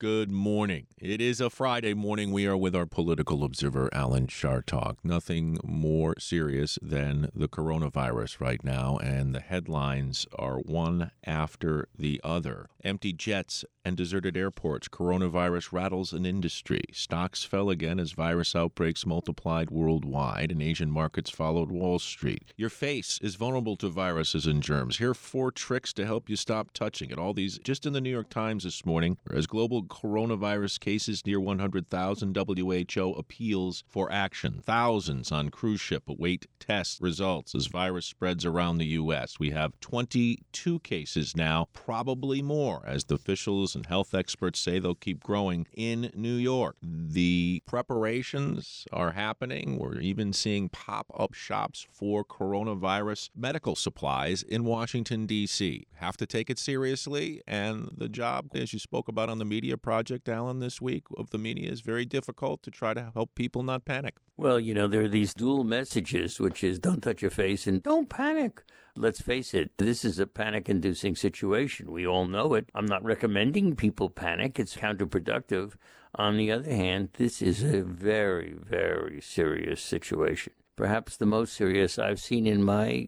Good morning. It is a Friday morning. We are with our political observer, Alan Chartock. Nothing more serious than the coronavirus right now, and the headlines are one after the other. Empty jets and deserted airports. Coronavirus rattles an industry. Stocks fell again as virus outbreaks multiplied worldwide, and Asian markets followed Wall Street. Your face is vulnerable to viruses and germs. Here are 4 tricks to help you stop touching it. All these just in the New York Times this morning. As global coronavirus cases near 100,000, WHO appeals for action. Thousands on cruise ship await test results as virus spreads around the U.S. We have 22 cases now, probably more, as the officials and health experts say they'll keep growing in New York. The preparations are happening. We're even seeing pop-up shops for coronavirus medical supplies in Washington, D.C. Have to take it seriously, and the job, as you spoke about on the media project, Alan, this week, of the media is very difficult to try to help people not panic. Well, there are these dual messages, which is don't touch your face and don't panic. Let's face it, this is a panic-inducing situation. We all know it. I'm not recommending people panic. It's counterproductive. On the other hand, this is a very, very serious situation. Perhaps the most serious I've seen in my,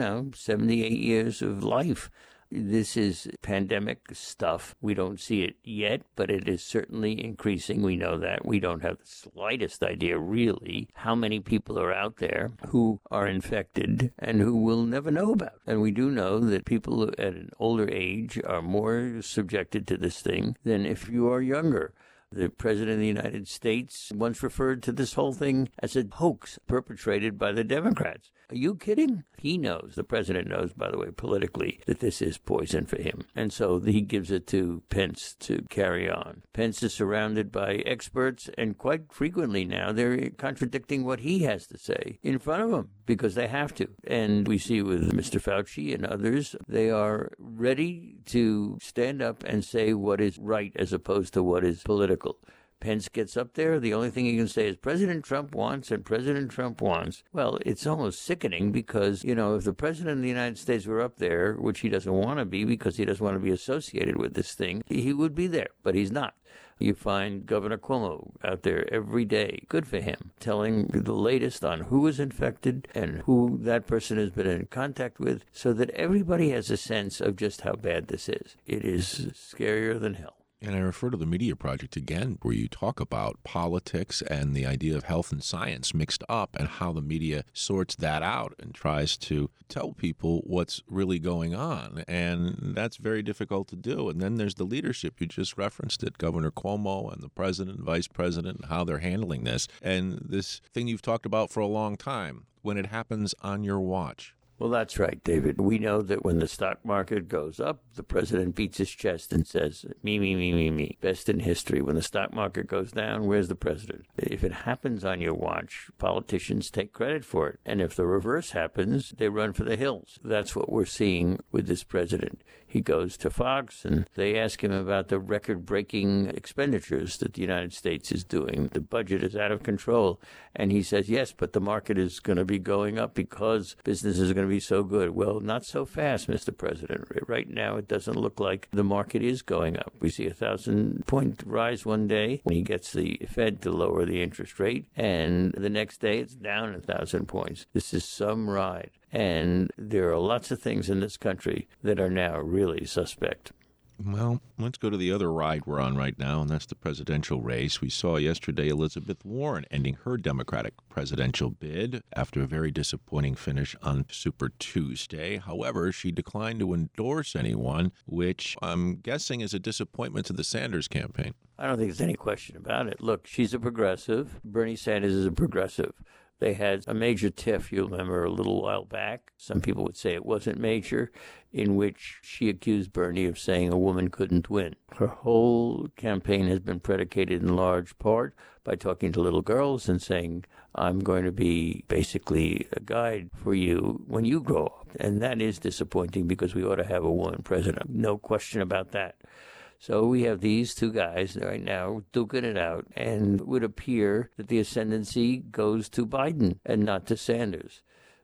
78 years of life. This is pandemic stuff. We don't see it yet, but it is certainly increasing. We know that. We don't have the slightest idea, really, how many people are out there who are infected and who we'll never know about. And we do know that people at an older age are more subjected to this thing than if you are younger. The President of the United States once referred to this whole thing as a hoax perpetrated by the Democrats. Are you kidding? He knows, the President knows, by the way, politically, that this is poison for him. And so he gives it to Pence to carry on. Pence is surrounded by experts, and quite frequently now they're contradicting what he has to say in front of him because they have to. And we see with Mr. Fauci and others, they are ready to stand up and say what is right as opposed to what is political. Pence gets up there, the only thing he can say is President Trump wants and President Trump wants. Well, it's almost sickening because, if the President of the United States were up there, which he doesn't want to be because he doesn't want to be associated with this thing, he would be there, but he's not. You find Governor Cuomo out there every day, good for him, telling the latest on who is infected and who that person has been in contact with so that everybody has a sense of just how bad this is. It is scarier than hell. And I refer to the Media Project again, where you talk about politics and the idea of health and science mixed up and how the media sorts that out and tries to tell people what's really going on. And that's very difficult to do. And then there's the leadership. You just referenced it, Governor Cuomo and the president, vice president, and how they're handling this. And this thing you've talked about for a long time, when it happens on your watch. Well, that's right, David. We know that when the stock market goes up, the president beats his chest and says, me, me, me, me, me. Best in history. When the stock market goes down, where's the president? If it happens on your watch, politicians take credit for it. And if the reverse happens, they run for the hills. That's what we're seeing with this president. He goes to Fox and they ask him about the record-breaking expenditures that the United States is doing. The budget is out of control. And he says, yes, but the market is going to be going up because business is going to be so good. Well, not so fast, Mr. President. Right now, it doesn't look like the market is going up. We see a 1,000-point rise one day when he gets the Fed to lower the interest rate, and the next day it's down 1,000 points. This is some ride. And there are lots of things in this country that are now really suspect. Well, let's go to the other ride we're on right now, and that's the presidential race. We saw yesterday Elizabeth Warren ending her Democratic presidential bid after a very disappointing finish on Super Tuesday. However, she declined to endorse anyone, which I'm guessing is a disappointment to the Sanders campaign. I don't think there's any question about it. Look, she's a progressive. Bernie Sanders is a progressive. They had a major tiff, you remember, a little while back. Some people would say it wasn't major, in which she accused Bernie of saying a woman couldn't win. Her whole campaign has been predicated in large part by talking to little girls and saying, I'm going to be basically a guide for you when you grow up. And that is disappointing because we ought to have a woman president. No question about that. So we have these two guys right now duking it out, and it would appear that the ascendancy goes to Biden and not to Sanders.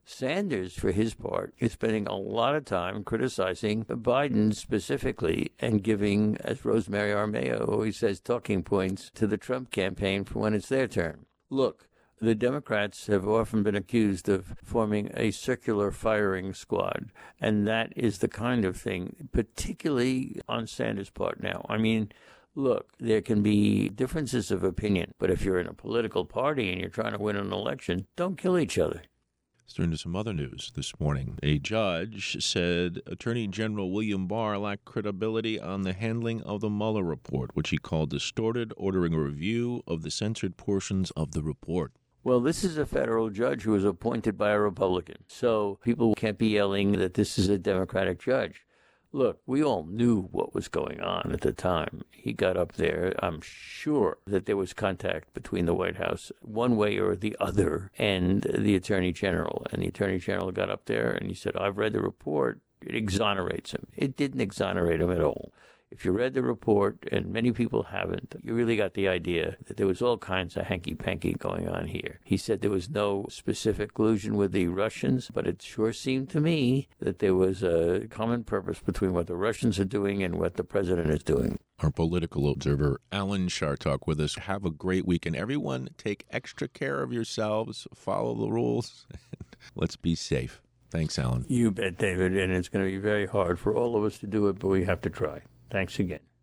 Sanders, for his part, is spending a lot of time criticizing Biden specifically and giving, as Rosemary Armeo always says, talking points to the Trump campaign for when it's their turn. Look, the Democrats have often been accused of forming a circular firing squad, and that is the kind of thing, particularly on Sanders' part now. I mean, look, there can be differences of opinion, but if you're in a political party and you're trying to win an election, don't kill each other. Let's turn to some other news this morning. A judge said Attorney General William Barr lacked credibility on the handling of the Mueller report, which he called distorted, ordering a review of the censored portions of the report. Well, this is a federal judge who was appointed by a Republican, so people can't be yelling that this is a Democratic judge. Look, we all knew what was going on at the time. He got up there. I'm sure that there was contact between the White House, one way or the other, and the Attorney General. And the Attorney General got up there and he said, I've read the report. It exonerates him. It didn't exonerate him at all. If you read the report, and many people haven't, you really got the idea that there was all kinds of hanky-panky going on here. He said there was no specific collusion with the Russians, but it sure seemed to me that there was a common purpose between what the Russians are doing and what the president is doing. Our political observer, Alan Chartock, with us. Have a great weekend. Everyone, take extra care of yourselves, follow the rules, and let's be safe. Thanks, Alan. You bet, David, and it's going to be very hard for all of us to do it, but we have to try. Thanks again.